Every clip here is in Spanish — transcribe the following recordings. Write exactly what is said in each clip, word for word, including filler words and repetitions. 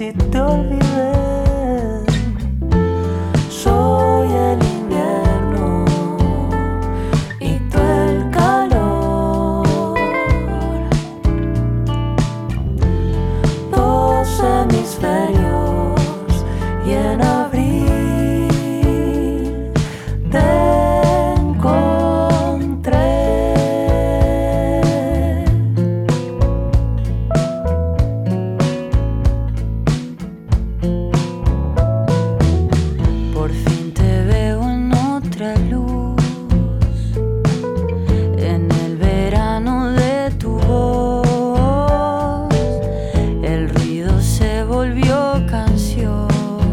casi te olvidé. Soy el invierno y tú el calor. Dos hemisferios y en abril te encontré. Por fin te veo en otra luz, en el verano de tu voz. El ruido se volvió canción.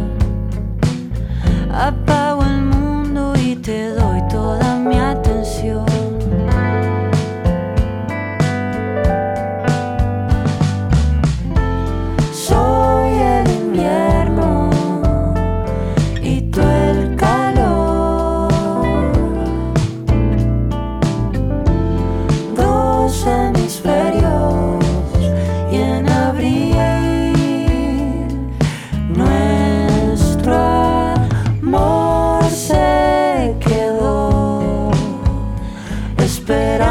Apago el mundo y te doy toda mi atención. Soy el invierno y tú el calor. Dos hemisferios y en abril nuestro amor se quedó esperando.